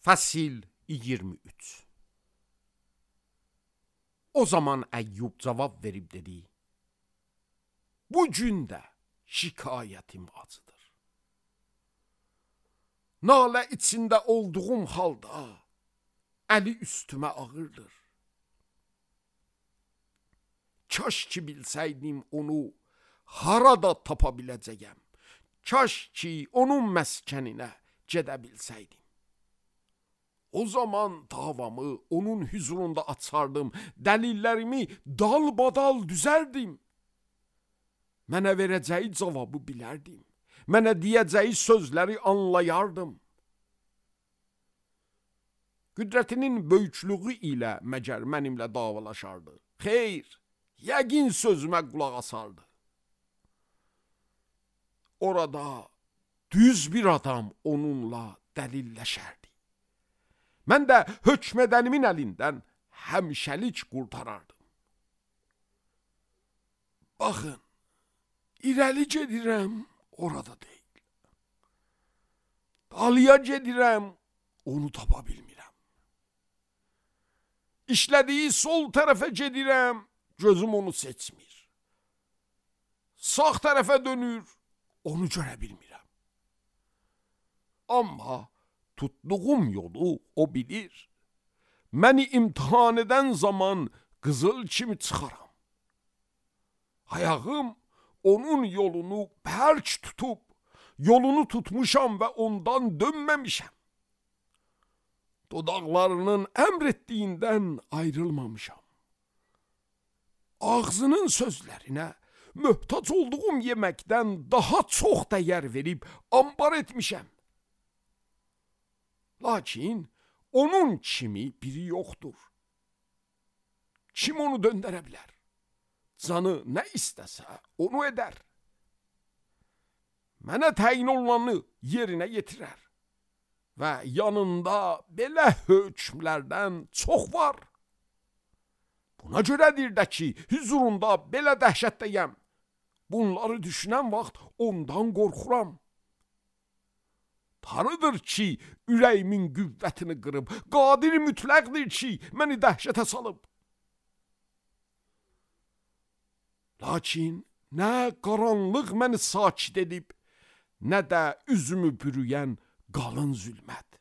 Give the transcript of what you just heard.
Fəsil 23. O zaman Əyyub cavab verib dedi: Bu gün də şikayətim acıdır. Nalə içində olduğum halda əli üstümə ağırdır. Kaş ki bilsəydim onu harada tapa biləcəyəm. Kaş ki onun məskəninə gedə bilsəydim. O zaman davamı onun hüzurunda açardım, dəlillərimi dalbadal düzərdim. Mənə verəcəyi cavabı bilərdim, mənə deyəcəyi sözləri anlayardım. Qüdrətinin böyüklüğü ilə məgər mənimlə davalaşardı. Xeyr, yəqin sözümə qulaq asardı. Orada düz bir adam onunla dəlilləşərdi. Mən də hökmədənimin əlindən həmişəlik qurtarardım. Baxın, irəli gedirəm, orada deyil. Dalıya gedirəm, onu tapa bilmirəm. İşlədiyi sol tərəfə gedirəm, gözüm onu seçmir. Sağ tərəfə dönür, onu görə bilmirəm. Amma tutduğum yolu o bilir. Məni imtihan edən zaman qızıl kimi çıxaram. Ayağım onun yolunu bərk tutub, yolunu tutmuşam və ondan dönməmişəm. Dodaqlarının əmr etdiyindən ayrılmamışam. Ağzının sözlərinə möhtac olduğum yeməkdən daha çox dəyər verib ambar etmişəm. Lakin onun kimi biri yoxdur. Kim onu döndərə bilər? Canı nə istəsə onu edər. Mənə təyin olunanı yerinə yetirər. Və yanında belə hökmlərdən çox var. Buna görədir də ki, hüzurunda belə dəhşətdəyəm. Bunları düşünən vaxt ondan qorxuram. Tanrıdır ki, ürəyimin qüvvətini qırıb, qadir mütləqdir ki, məni dəhşətə salıb. Lakin nə qaranlıq məni sakit edib, nə də üzümü bürüyən qalın zülmət.